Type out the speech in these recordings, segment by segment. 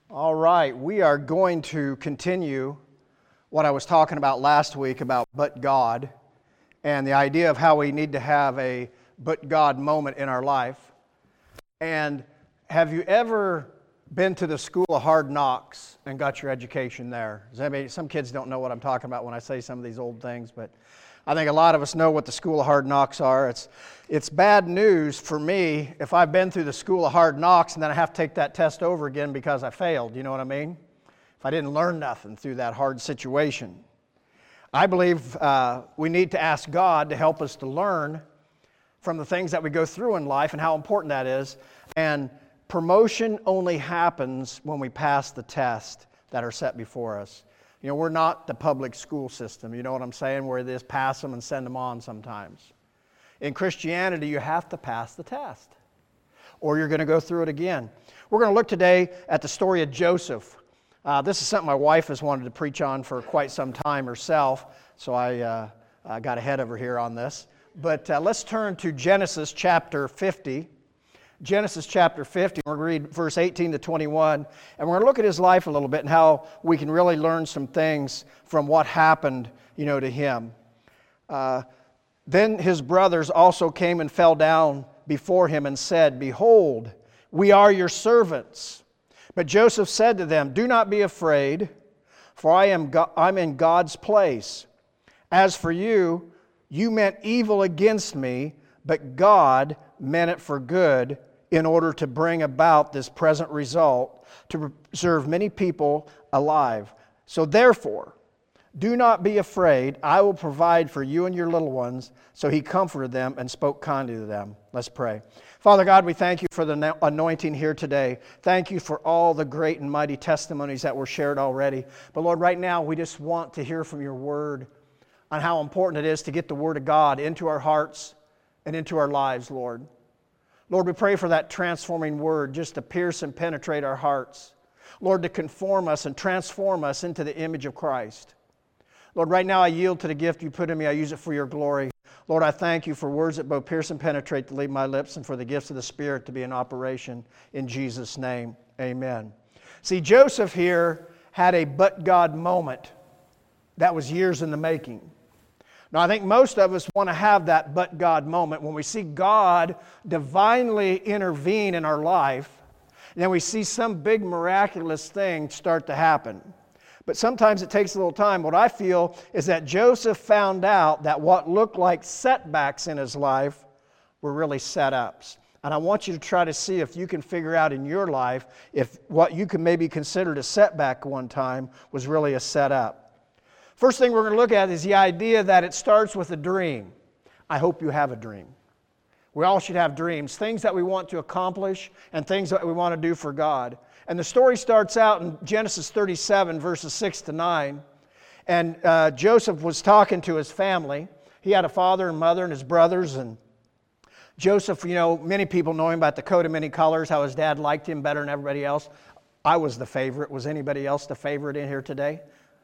All right, we are going to continue what I was talking about last week about but God and the idea of how we need to have a but God moment in our life. And have you ever been to the School of Hard Knocks and got your education there? Some kids don't know what I'm talking about when I say some of these old things, but I think a lot of us know what the School of Hard Knocks are. It's bad news for me if I've been through the School of Hard Knocks and then I have to take that test over again because I failed. You know what I mean? If I didn't learn nothing through that hard situation. I believe we need to ask God to help us to learn from the things that we go through in life and how important that is. And promotion only happens when we pass the tests that are set before us. You know, we're not the public school system, you know what I'm saying, where they just pass them and send them on sometimes. In Christianity, you have to pass the test, or you're going to go through it again. We're going to look today at the story of Joseph. This is something my wife has wanted to preach on for quite some time herself, so I got ahead of her here on this. But let's turn to Genesis chapter 50. Genesis chapter 50, we're going to read verse 18 to 21, and we're going to look at his life a little bit and how we can really learn some things from what happened, to him. Then his brothers also came and fell down before him and said, "Behold, we are your servants." But Joseph said to them, "Do not be afraid, for I'm in God's place. As for you, you meant evil against me, but God meant it for good, in order to bring about this present result, to preserve many people alive. So therefore, do not be afraid. I will provide for you and your little ones." So he comforted them and spoke kindly to them. Let's pray. Father God, we thank you for the anointing here today. Thank you for all the great and mighty testimonies that were shared already. But Lord, right now we just want to hear from your word on how important it is to get the word of God into our hearts and into our lives, Lord. Lord, we pray for that transforming word just to pierce and penetrate our hearts. Lord, to conform us and transform us into the image of Christ. Lord, right now I yield to the gift you put in me. I use it for your glory. Lord, I thank you for words that both pierce and penetrate to leave my lips, and for the gifts of the Spirit to be in operation. In Jesus' name, amen. See, Joseph here had a but God moment that was years in the making. Now, I think most of us want to have that but God moment when we see God divinely intervene in our life, and then we see some big miraculous thing start to happen. But sometimes it takes a little time. What I feel is that Joseph found out that what looked like setbacks in his life were really setups. And I want you to try to see if you can figure out in your life if what you can maybe consider a setback one time was really a setup. First thing we're going to look at is the idea that it starts with a dream. I hope you have a dream. We all should have dreams, things that we want to accomplish and things that we want to do for God. And the story starts out in Genesis 37, verses 6 to 9. And Joseph was talking to his family. He had a father and mother and his brothers. And Joseph, many people know him by the coat of many colors, how his dad liked him better than everybody else. I was the favorite. Was anybody else the favorite in here today?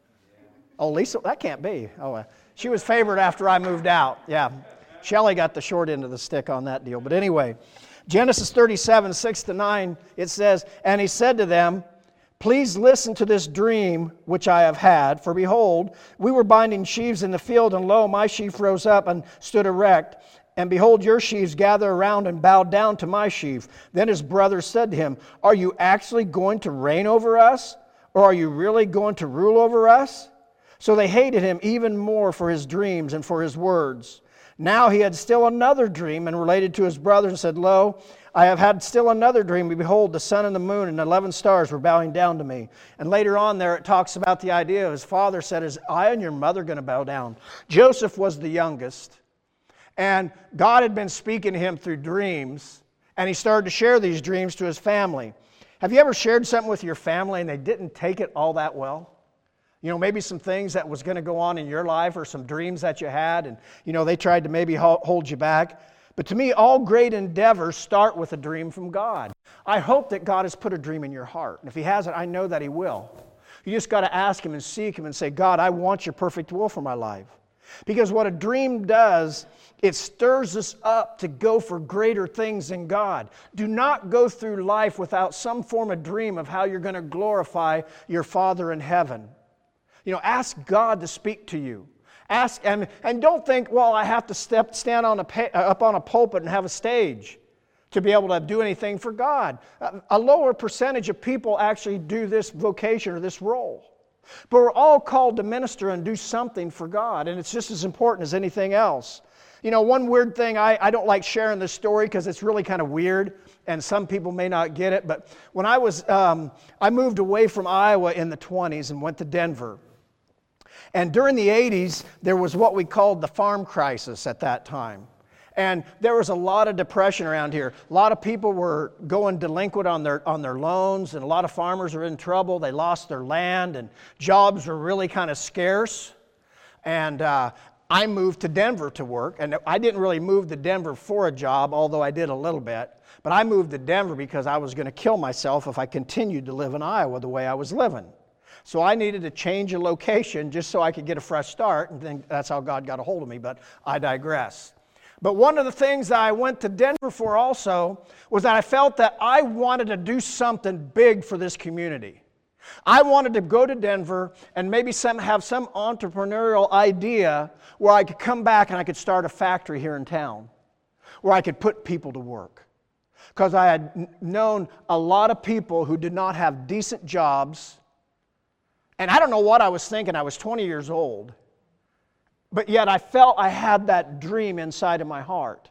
Oh, Lisa, that can't be. Oh, she was favored after I moved out. Yeah, Shelley got the short end of the stick on that deal. But anyway, Genesis 37, 6 to 9, it says, "And he said to them, Please listen to this dream which I have had. For behold, we were binding sheaves in the field, and lo, my sheaf rose up and stood erect. And behold, your sheaves gather around and bowed down to my sheaf. Then his brothers said to him, Are you actually going to reign over us? Or are you really going to rule over us? So they hated him even more for his dreams and for his words. Now he had still another dream, and related to his brothers, and said, Lo, I have had still another dream. Behold, the sun and the moon and 11 stars were bowing down to me. And later on there it talks about the idea of his father said, Is I and your mother going to bow down? Joseph was the youngest. And God had been speaking to him through dreams, and he started to share these dreams to his family. Have you ever shared something with your family and they didn't take it all that well? Maybe some things that was going to go on in your life or some dreams that you had, and, they tried to maybe hold you back. But to me, all great endeavors start with a dream from God. I hope that God has put a dream in your heart. And if He hasn't, I know that He will. You just got to ask Him and seek Him and say, God, I want your perfect will for my life. Because what a dream does, it stirs us up to go for greater things in God. Do not go through life without some form of dream of how you're going to glorify your Father in heaven. Ask God to speak to you. Ask, and don't think, well, I have to stand up on a pulpit and have a stage to be able to do anything for God. A lower percentage of people actually do this vocation or this role. But we're all called to minister and do something for God, and it's just as important as anything else. One weird thing, I don't like sharing this story because it's really kind of weird, and some people may not get it, but when I moved away from Iowa in the 20s and went to Denver. And during the 80s, there was what we called the farm crisis at that time. And there was a lot of depression around here. A lot of people were going delinquent on their loans, and a lot of farmers were in trouble. They lost their land, and jobs were really kind of scarce. And I moved to Denver to work, and I didn't really move to Denver for a job, although I did a little bit. But I moved to Denver because I was going to kill myself if I continued to live in Iowa the way I was living. So I needed to change a location just so I could get a fresh start, and then that's how God got a hold of me, but I digress. But one of the things that I went to Denver for also was that I felt that I wanted to do something big for this community. I wanted to go to Denver and maybe have some entrepreneurial idea where I could come back and I could start a factory here in town, where I could put people to work. Because I had known a lot of people who did not have decent jobs, and I don't know what I was thinking. I was 20 years old. But yet I felt I had that dream inside of my heart.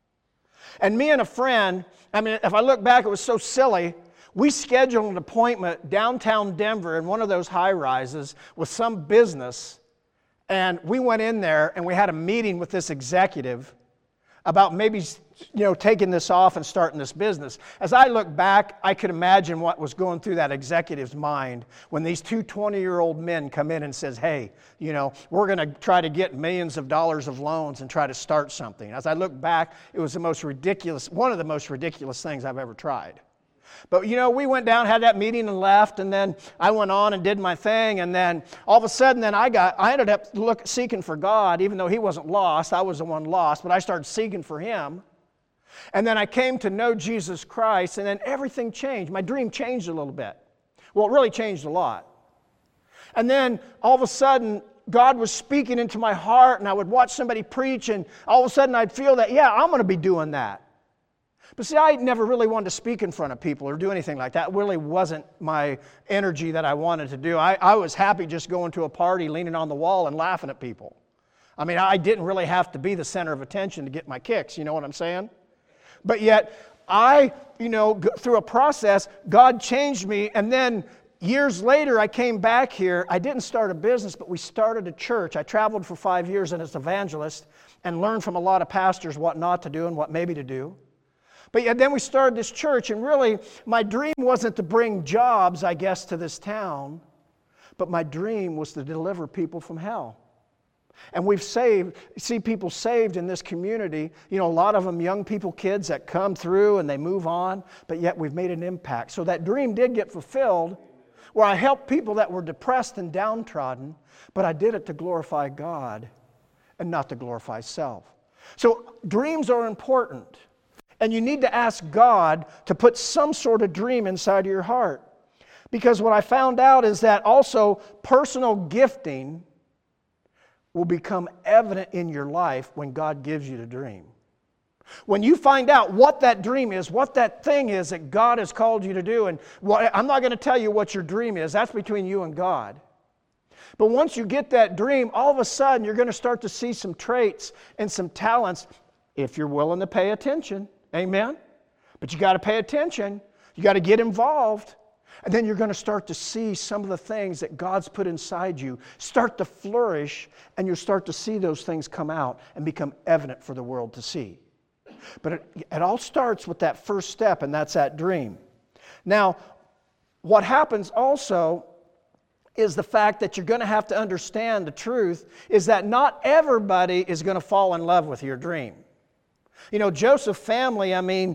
And me and a friend, if I look back, it was so silly. We scheduled an appointment downtown Denver in one of those high-rises with some business. And we went in there and we had a meeting with this executive about maybe taking this off and starting this business. As I look back, I could imagine what was going through that executive's mind when these two 20-year-old men come in and says, hey, we're going to try to get millions of dollars of loans and try to start something. As I look back, it was one of the most ridiculous things I've ever tried. But we went down, had that meeting and left, and then I went on and did my thing, and then all of a sudden then I ended up seeking for God. Even though He wasn't lost, I was the one lost, but I started seeking for Him. And then I came to know Jesus Christ, and then everything changed. My dream changed a little bit. Well, it really changed a lot. And then all of a sudden, God was speaking into my heart, and I would watch somebody preach, and all of a sudden I'd feel that, I'm going to be doing that. But see, I never really wanted to speak in front of people or do anything like that. It really wasn't my energy that I wanted to do. I was happy just going to a party, leaning on the wall and laughing at people. I didn't really have to be the center of attention to get my kicks, you know what I'm saying? But yet, through a process, God changed me, and then years later, I came back here. I didn't start a business, but we started a church. I traveled for 5 years as an evangelist and learned from a lot of pastors what not to do and what maybe to do. But yet then we started this church, and really, my dream wasn't to bring jobs, I guess, to this town, but my dream was to deliver people from hell. And we've see people saved in this community. A lot of them young people, kids that come through and they move on, but yet we've made an impact. So that dream did get fulfilled, where I helped people that were depressed and downtrodden, but I did it to glorify God and not to glorify self. So dreams are important. And you need to ask God to put some sort of dream inside of your heart. Because what I found out is that also personal gifting will become evident in your life when God gives you the dream. When you find out what that dream is, what that thing is that God has called you to do, and I'm not going to tell you what your dream is, that's between you and God. But once you get that dream, all of a sudden you're going to start to see some traits and some talents if you're willing to pay attention. Amen? But you got to pay attention. You got to get involved. And then you're going to start to see some of the things that God's put inside you start to flourish, and you'll start to see those things come out and become evident for the world to see. But it all starts with that first step, and that's that dream. Now, what happens also is the fact that you're going to have to understand the truth is that not everybody is going to fall in love with your dream. Joseph's family,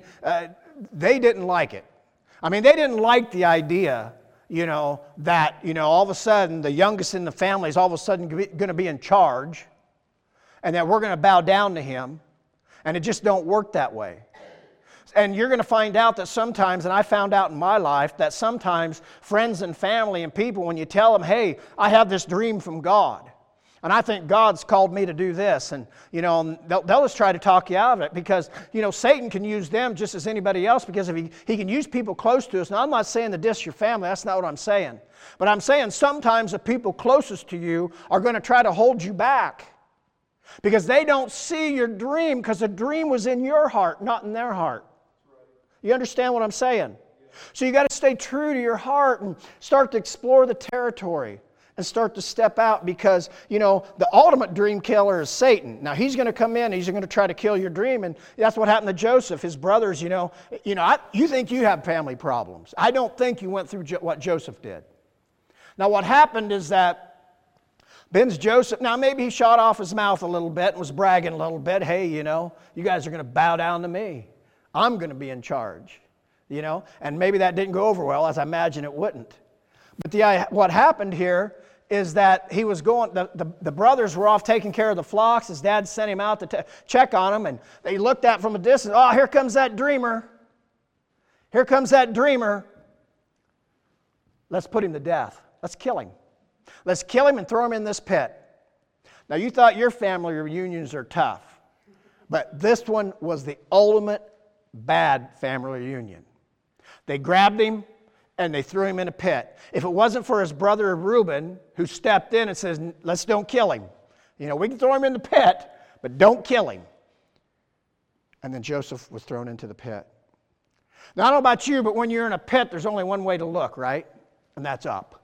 they didn't like it. They didn't like the idea, that, all of a sudden the youngest in the family is all of a sudden going to be in charge. and that we're going to bow down to him, and it just don't work that way. And you're going to find out that sometimes, and I found out in my life, that sometimes friends and family and people, when you tell them, hey, I have this dream from God, and I think God's called me to do this, and they'll just try to talk you out of it, because Satan can use them just as anybody else, because if he can use people close to us. Now, I'm not saying to diss your family, that's not what I'm saying. But I'm saying sometimes the people closest to you are going to try to hold you back, because they don't see your dream, because the dream was in your heart, not in their heart. You understand what I'm saying? So you got to stay true to your heart and start to explore the territory and start to step out, because, the ultimate dream killer is Satan. Now, he's going to come in, he's going to try to kill your dream, and that's what happened to Joseph. His brothers, you think you have family problems. I don't think you went through what Joseph did. Now, what happened is that Joseph, now maybe he shot off his mouth a little bit and was bragging a little bit. Hey, you guys are going to bow down to me. I'm going to be in charge, and maybe that didn't go over well, as I imagine it wouldn't. But what happened here is that he was going, the brothers were off taking care of the flocks. His dad sent him out to check on them, and they looked at from a distance. Oh, here comes that dreamer. Here comes that dreamer. Let's put him to death. Let's kill him. Let's kill him and throw him in this pit. Now, you thought your family reunions are tough, but this one was the ultimate bad family reunion. They grabbed him and they threw him in a pit. If it wasn't for his brother Reuben, who stepped in and says, let's don't kill him. We can throw him in the pit, but don't kill him. And then Joseph was thrown into the pit. Now, I don't know about you, but when you're in a pit, there's only one way to look, right? And that's up.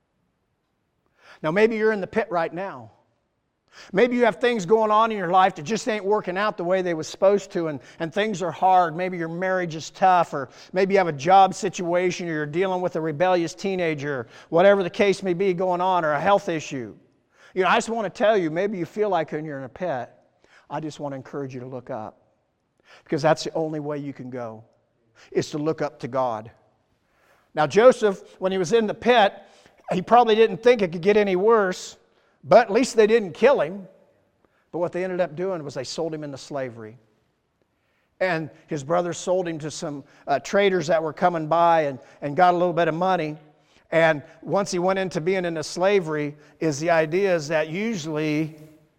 Now, maybe you're in the pit right now. Maybe you have things going on in your life that just ain't working out the way they were supposed to, and things are hard. Maybe your marriage is tough, or maybe you have a job situation, or you're dealing with a rebellious teenager, or whatever the case may be going on, or a health issue. I just want to tell you, maybe you feel like when you're in a pit, I just want to encourage you to look up, because that's the only way you can go, is to look up to God. Now, Joseph, when he was in the pit, he probably didn't think it could get any worse. But at least they didn't kill him. But what they ended up doing was they sold him into slavery. And his brothers sold him to some traders that were coming by and got a little bit of money. And once he went into being into slavery, the idea is that usually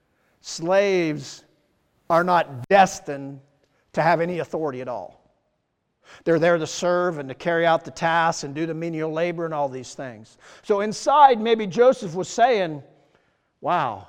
slaves are not destined to have any authority at all. They're there to serve and to carry out the tasks and do the menial labor and all these things. So inside, maybe Joseph was saying, wow,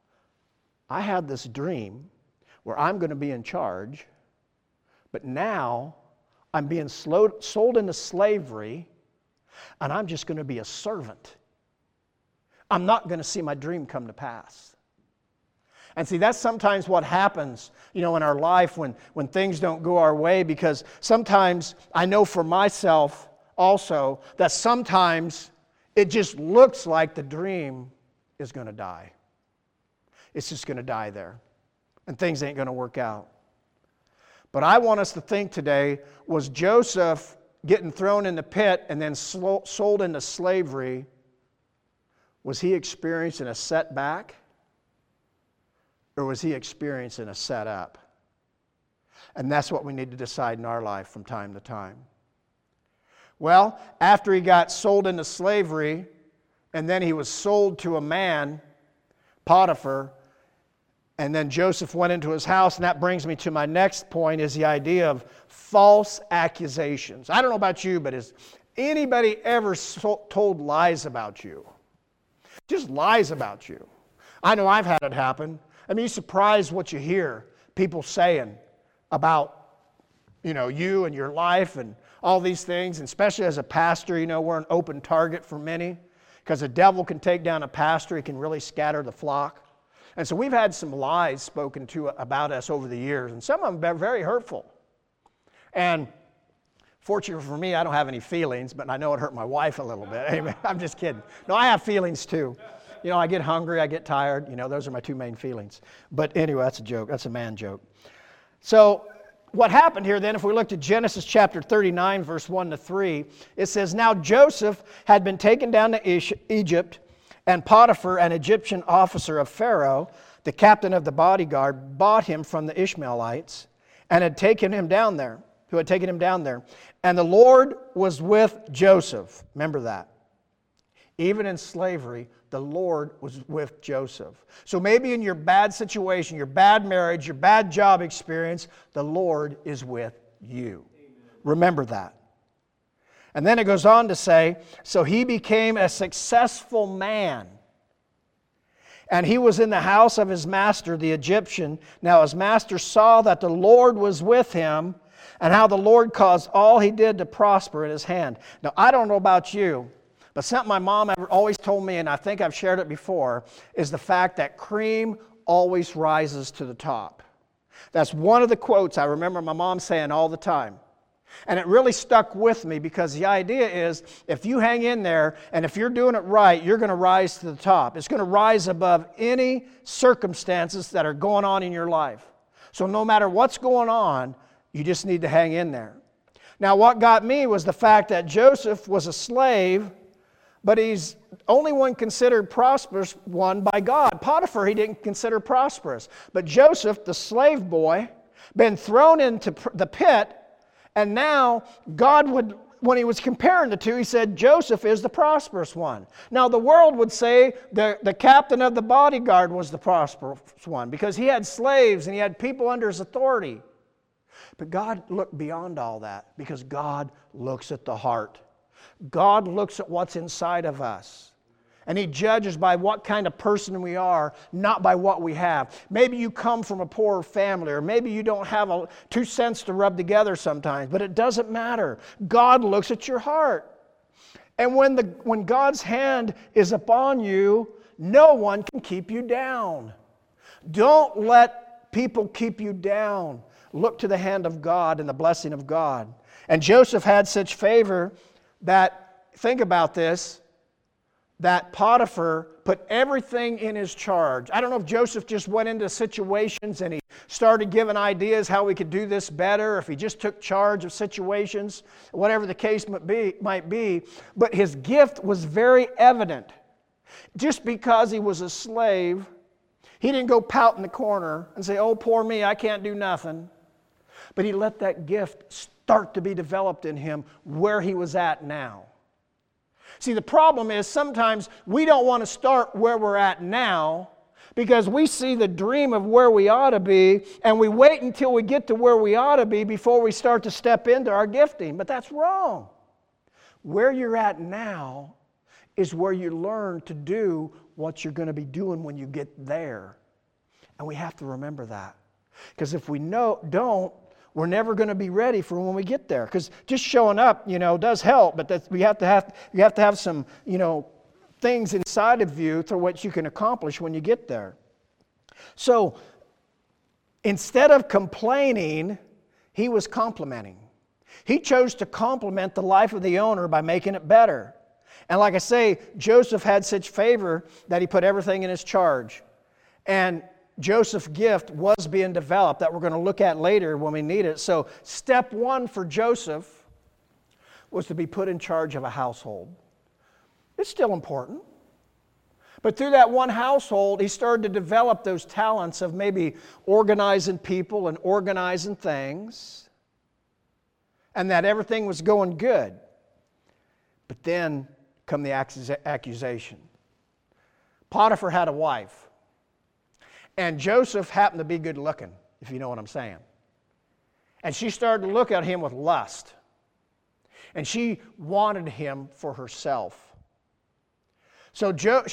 I had this dream where I'm going to be in charge, but now I'm being sold into slavery, and I'm just going to be a servant. I'm not going to see my dream come to pass. And see, that's sometimes what happens, in our life when things don't go our way, because sometimes, I know for myself also, that sometimes it just looks like the dream is going to die. It's just going to die there. And things ain't going to work out. But I want us to think today, was Joseph getting thrown in the pit and then sold into slavery, was he experiencing a setback? Or was he experiencing a setup? And that's what we need to decide in our life from time to time. Well, after he got sold into slavery, and then he was sold to a man, Potiphar, and then Joseph went into his house, and that brings me to my next point, is the idea of false accusations. I don't know about you, but has anybody ever told lies about you? Just lies about you. I know I've had it happen. I mean, you're surprised what you hear people saying about, you and your life and all these things, and especially as a pastor, we're an open target for many. Because the devil can take down a pastor, he can really scatter the flock. And so we've had some lies spoken to about us over the years, and some of them have been very hurtful. And fortunately for me, I don't have any feelings, but I know it hurt my wife a little bit. Amen. I'm just kidding. No, I have feelings too. I get hungry, I get tired. Those are my two main feelings. But anyway, that's a joke. That's a man joke. So what happened here then, if we looked at Genesis chapter 39, verse 1 to 3, it says, now Joseph had been taken down to Egypt, and Potiphar, an Egyptian officer of Pharaoh, the captain of the bodyguard, bought him from the Ishmaelites and had taken him down there, who had taken him down there. And the Lord was with Joseph. Remember that. Even in slavery, the Lord was with Joseph. So maybe in your bad situation, your bad marriage, your bad job experience, the Lord is with you. Remember that. And then it goes on to say, so he became a successful man. And he was in the house of his master, the Egyptian. Now his master saw that the Lord was with him, and how the Lord caused all he did to prosper in his hand. Now I don't know about you, but something my mom always told me, and I think I've shared it before, is the fact that cream always rises to the top. That's one of the quotes I remember my mom saying all the time. And it really stuck with me because the idea is if you hang in there and if you're doing it right, you're going to rise to the top. It's going to rise above any circumstances that are going on in your life. So no matter what's going on, you just need to hang in there. Now what got me was the fact that Joseph was a slave, but he's only one considered prosperous one by God. Potiphar he didn't consider prosperous. But Joseph, the slave boy, been thrown into the pit, and now God would, when he was comparing the two, he said Joseph is the prosperous one. Now the world would say the captain of the bodyguard was the prosperous one because he had slaves and he had people under his authority. But God looked beyond all that because God looks at the heart. God looks at what's inside of us. And He judges by what kind of person we are, not by what we have. Maybe you come from a poor family, or maybe you don't have 2 cents to rub together sometimes, but it doesn't matter. God looks at your heart. And when God's hand is upon you, no one can keep you down. Don't let people keep you down. Look to the hand of God and the blessing of God. And Joseph had such favor that, think about this, that Potiphar put everything in his charge. I don't know if Joseph just went into situations and he started giving ideas how we could do this better, or if he just took charge of situations, whatever the case might be. But his gift was very evident. Just because he was a slave, he didn't go pout in the corner and say, oh, poor me, I can't do nothing. But he let that gift start to be developed in him where he was at now. See, the problem is sometimes we don't want to start where we're at now because we see the dream of where we ought to be and we wait until we get to where we ought to be before we start to step into our gifting. But that's wrong. Where you're at now is where you learn to do what you're going to be doing when you get there. And we have to remember that. Because if we don't, we're never going to be ready for when we get there. Because just showing up, does help, but you have to have some, things inside of you through what you can accomplish when you get there. So instead of complaining, he was complimenting. He chose to compliment the life of the owner by making it better. And like I say, Joseph had such favor that he put everything in his charge. And Joseph's gift was being developed that we're going to look at later when we need it. So step 1 for Joseph was to be put in charge of a household. It's still important. But through that one household, he started to develop those talents of maybe organizing people and organizing things, and that everything was going good. But then come the accusation. Potiphar had a wife. And Joseph happened to be good looking, if you know what I'm saying. And she started to look at him with lust. And she wanted him for herself. So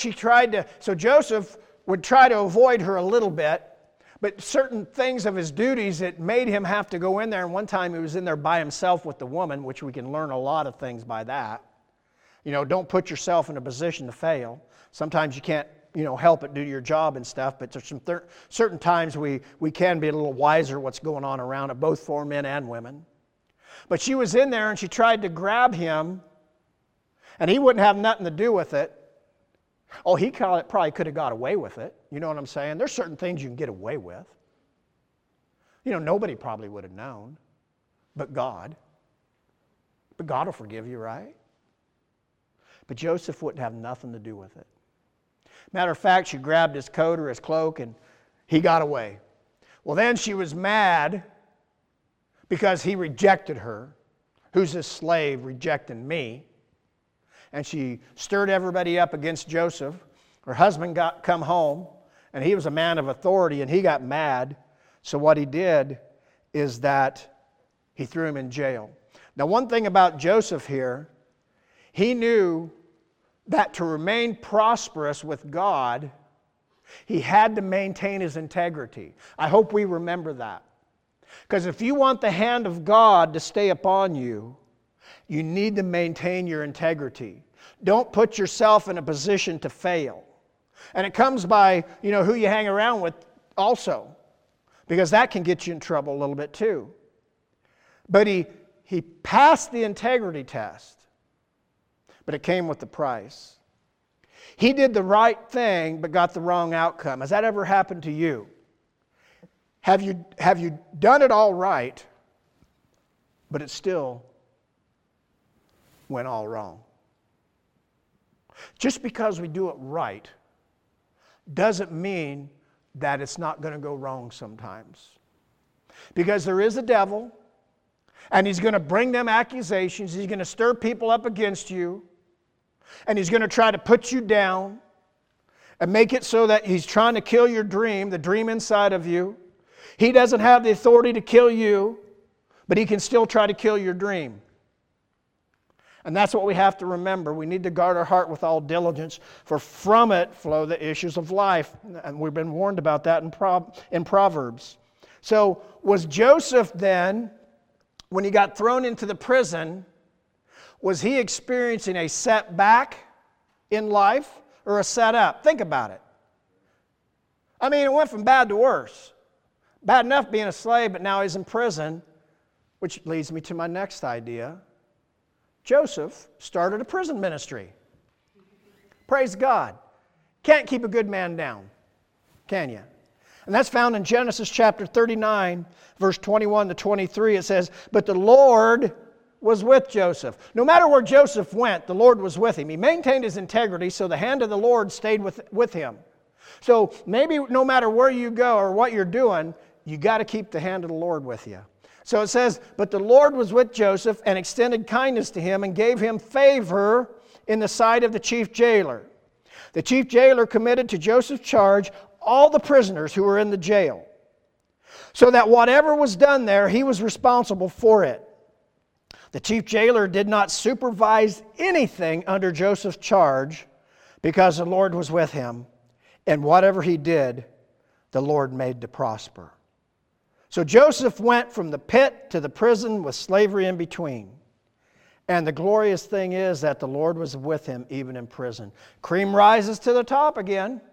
Joseph would try to avoid her a little bit, but certain things of his duties, it made him have to go in there. And one time he was in there by himself with the woman, which we can learn a lot of things by that. Don't put yourself in a position to fail. Sometimes you can't help it, do your job and stuff, but there's some certain times we can be a little wiser what's going on around it, both for men and women. But she was in there and she tried to grab him, and he wouldn't have nothing to do with it. Oh, he probably could have got away with it. You know what I'm saying? There's certain things you can get away with. Nobody probably would have known, but God. But God will forgive you, right? But Joseph wouldn't have nothing to do with it. Matter of fact, she grabbed his coat or his cloak and he got away. Well, then she was mad because he rejected her. Who's this slave rejecting me? And she stirred everybody up against Joseph. Her husband come home, and he was a man of authority, and he got mad. So what he did is that he threw him in jail. Now, one thing about Joseph here, he knew that to remain prosperous with God, he had to maintain his integrity. I hope we remember that. Because if you want the hand of God to stay upon you, you need to maintain your integrity. Don't put yourself in a position to fail. And it comes by, who you hang around with also. Because that can get you in trouble a little bit too. But he passed the integrity test. But it came with the price. He did the right thing but got the wrong outcome. Has that ever happened to you? Have you done it all right, but it still went all wrong? Just because we do it right doesn't mean that it's not going to go wrong sometimes. Because there is a devil, and he's going to bring them accusations. He's going to stir people up against you, and he's going to try to put you down and make it so that he's trying to kill your dream, the dream inside of you. He doesn't have the authority to kill you, but he can still try to kill your dream. And that's what we have to remember. We need to guard our heart with all diligence, for from it flow the issues of life. And we've been warned about that in Proverbs. So was Joseph then, when he got thrown into the prison, was he experiencing a setback in life or a setup? Think about it. I mean, it went from bad to worse. Bad enough being a slave, but now he's in prison, which leads me to my next idea. Joseph started a prison ministry. Praise God. Can't keep a good man down, can you? And that's found in Genesis chapter 39, verse 21 to 23. It says, "But the Lord was with Joseph." No matter where Joseph went, the Lord was with him. He maintained his integrity, so the hand of the Lord stayed with him. So maybe no matter where you go or what you're doing, you got to keep the hand of the Lord with you. So it says, "But the Lord was with Joseph and extended kindness to him and gave him favor in the sight of the chief jailer. The chief jailer committed to Joseph's charge all the prisoners who were in the jail, so that whatever was done there, he was responsible for it. The chief jailer did not supervise anything under Joseph's charge because the Lord was with him, and whatever he did, the Lord made to prosper." So Joseph went from the pit to the prison with slavery in between. And the glorious thing is that the Lord was with him even in prison. Cream rises to the top again.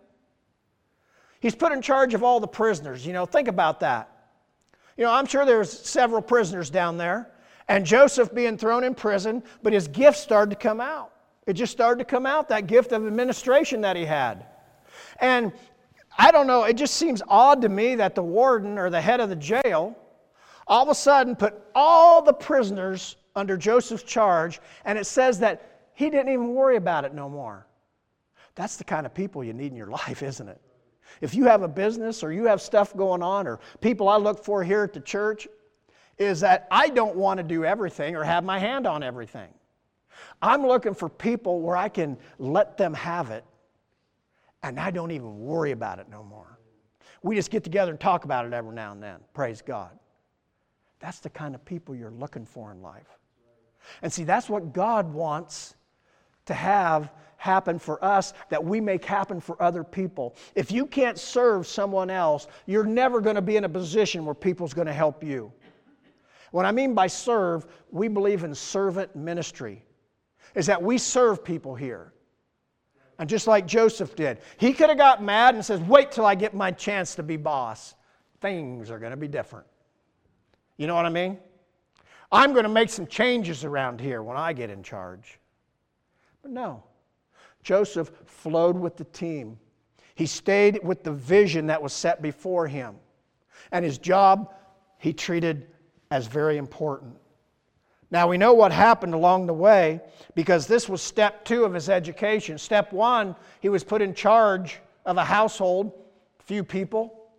He's put in charge of all the prisoners. Think about that. I'm sure there's several prisoners down there. And Joseph being thrown in prison, but his gift started to come out. It just started to come out, that gift of administration that he had. And I don't know, it just seems odd to me that the warden or the head of the jail all of a sudden put all the prisoners under Joseph's charge, and it says that he didn't even worry about it no more. That's the kind of people you need in your life, isn't it? If you have a business or you have stuff going on, or people I look for here at the church, is that I don't want to do everything or have my hand on everything. I'm looking for people where I can let them have it, and I don't even worry about it no more. We just get together and talk about it every now and then. Praise God. That's the kind of people you're looking for in life. And see, that's what God wants to have happen for us, that we make happen for other people. If you can't serve someone else, you're never going to be in a position where people's going to help you. What I mean by serve, we believe in servant ministry. Is that we serve people here. And just like Joseph did, he could have got mad and says, "Wait till I get my chance to be boss. Things are going to be different." You know what I mean? I'm going to make some changes around here when I get in charge. But no. Joseph flowed with the team. He stayed with the vision that was set before him. And his job, he treated as very important. Now we know what happened along the way, because this was step 2 of his education. Step 1, he was put in charge of a household, few people.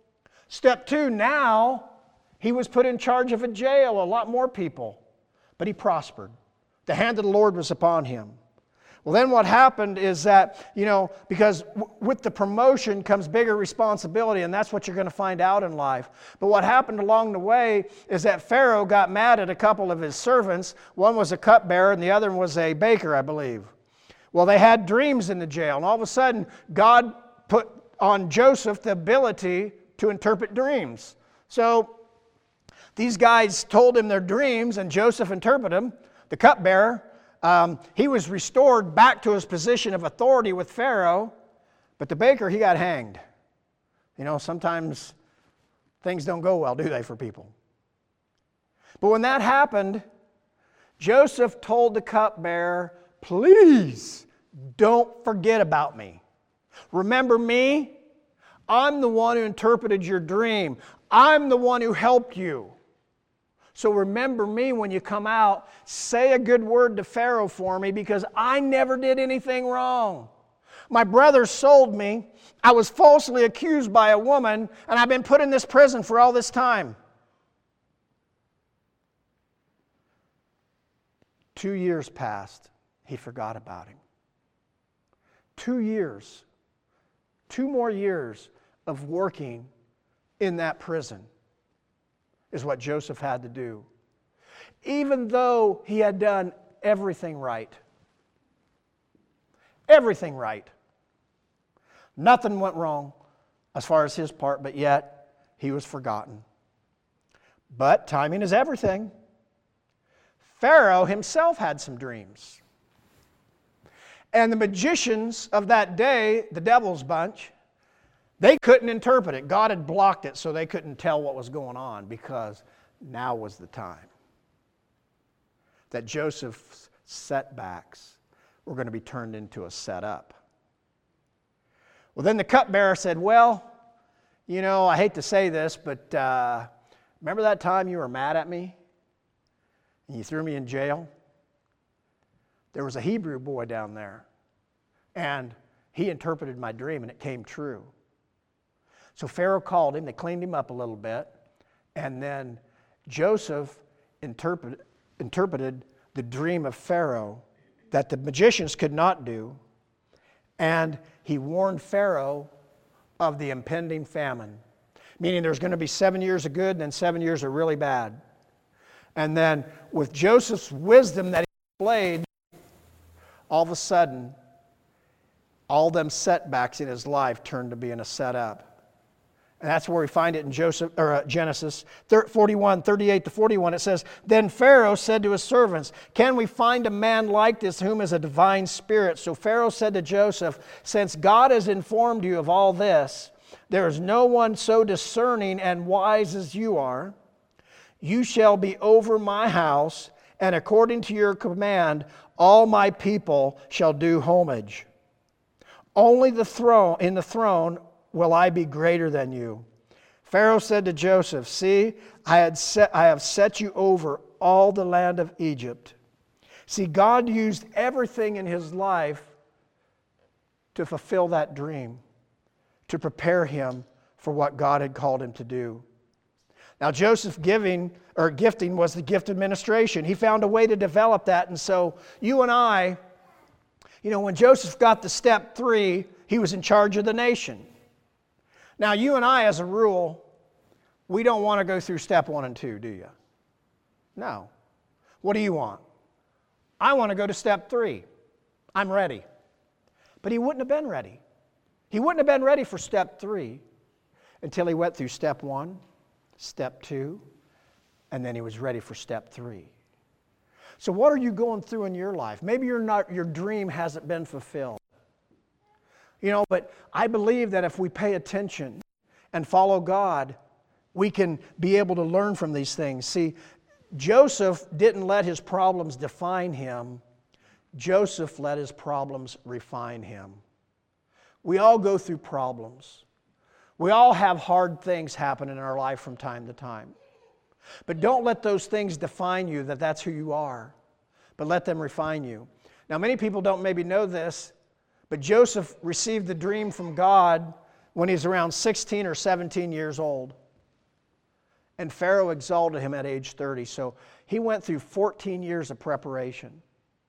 Step 2, now he was put in charge of a jail, a lot more people. But he prospered. The hand of the Lord was upon him. Well, then what happened is that, because with the promotion comes bigger responsibility, and that's what you're going to find out in life. But what happened along the way is that Pharaoh got mad at a couple of his servants. One was a cupbearer, and the other was a baker, I believe. Well, they had dreams in the jail, and all of a sudden, God put on Joseph the ability to interpret dreams. So these guys told him their dreams, and Joseph interpreted them. The cupbearer, he was restored back to his position of authority with Pharaoh, but the baker, he got hanged. Sometimes things don't go well, do they, for people? But when that happened, Joseph told the cupbearer, please don't forget about me. Remember me? I'm the one who interpreted your dream. I'm the one who helped you. So remember me when you come out. Say a good word to Pharaoh for me, because I never did anything wrong. My brothers sold me. I was falsely accused by a woman, and I've been put in this prison for all this time. 2 years passed. He forgot about him. 2 years. 2 more years of working in that prison is what Joseph had to do. Even though he had done everything right. Everything right. Nothing went wrong as far as his part, but yet he was forgotten. But timing is everything. Pharaoh himself had some dreams. And the magicians of that day, the devil's bunch, they couldn't interpret it. God had blocked it so they couldn't tell what was going on, because now was the time that Joseph's setbacks were going to be turned into a setup. Well, then the cupbearer said, well, I hate to say this, but remember that time you were mad at me and you threw me in jail? There was a Hebrew boy down there, and he interpreted my dream, and it came true. So Pharaoh called him, they cleaned him up a little bit, and then Joseph interpreted the dream of Pharaoh that the magicians could not do, and he warned Pharaoh of the impending famine, meaning there's going to be 7 years of good and then 7 years of really bad. And then with Joseph's wisdom that he displayed, all of a sudden, all them setbacks in his life turned to being a setup. And that's where we find it in Genesis 41, 38 to 41. It says, then Pharaoh said to his servants, can we find a man like this whom is a divine spirit? So Pharaoh said to Joseph, since God has informed you of all this, there is no one so discerning and wise as you are. You shall be over my house, and according to your command, all my people shall do homage. Only in the throne will I be greater than you. Pharaoh said to Joseph, see, I have set you over all the land of Egypt. See, God used everything in his life to fulfill that dream, to prepare him for what God had called him to do. Now, Joseph's gifting was the gift of administration. He found a way to develop that. And so you and I, when Joseph got to step 3, he was in charge of the nation. Now, you and I, as a rule, we don't want to go through step 1 and 2, do you? No. What do you want? I want to go to step 3. I'm ready. But he wouldn't have been ready. He wouldn't have been ready for step 3 until he went through step 1, step 2, and then he was ready for step 3. So what are you going through in your life? Maybe your dream hasn't been fulfilled. But I believe that if we pay attention and follow God, we can be able to learn from these things. See, Joseph didn't let his problems define him. Joseph let his problems refine him. We all go through problems. We all have hard things happen in our life from time to time. But don't let those things define you, that's who you are. But let them refine you. Now, many people don't maybe know this, but Joseph received the dream from God when he was around 16 or 17 years old. And Pharaoh exalted him at age 30. So he went through 14 years of preparation.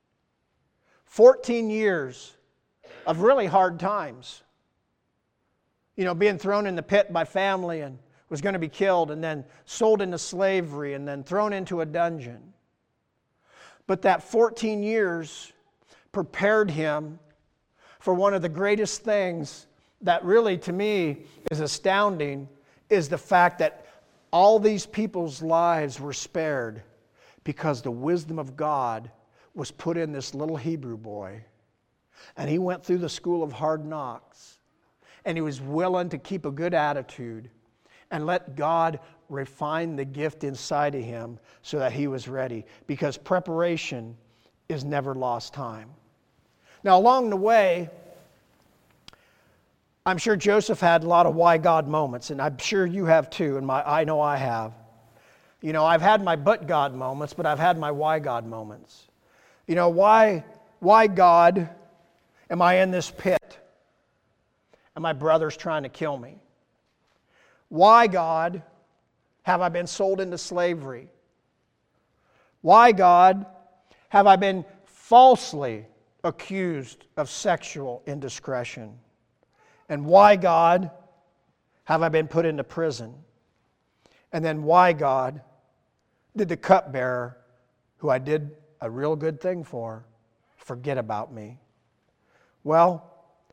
14 years of really hard times. You know, being thrown in the pit by family and was going to be killed, and then sold into slavery, and then thrown into a dungeon. But that 14 years prepared him for one of the greatest things that really, to me, is astounding, is the fact that all these people's lives were spared because the wisdom of God was put in this little Hebrew boy. And he went through the school of hard knocks. And he was willing to keep a good attitude and let God refine the gift inside of him so that he was ready. Because preparation is never lost time. Now, along the way, I'm sure Joseph had a lot of why God moments, and I'm sure you have too, and I know I have. You know, I've had my but God moments, but I've had my why God moments. You know, why God am I in this pit? And my brother's trying to kill me? Why, God, have I been sold into slavery? Why, God, have I been falsely accused of sexual indiscretion? And why, God, have I been put into prison? And then why, God, did the cupbearer, who I did a real good thing for, forget about me? Well,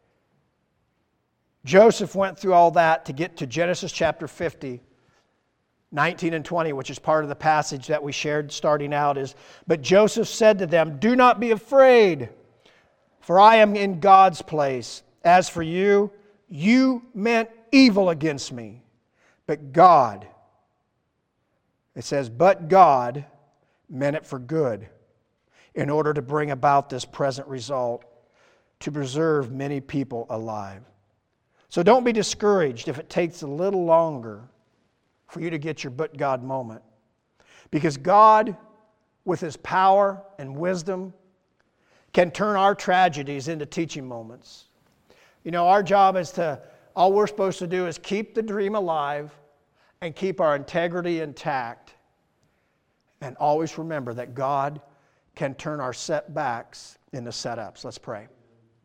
Joseph went through all that to get to Genesis chapter 50, 19 and 20, which is part of the passage that we shared starting out is, but Joseph said to them, do not be afraid, for I am in God's place. As for you, you meant evil against me, but God, it says, but God meant it for good in order to bring about this present result, to preserve many people alive. So don't be discouraged if it takes a little longer for you to get your but God moment. Because God, with His power and wisdom, can turn our tragedies into teaching moments. You know, our job is all we're supposed to do is keep the dream alive and keep our integrity intact. And always remember that God can turn our setbacks into setups. Let's pray.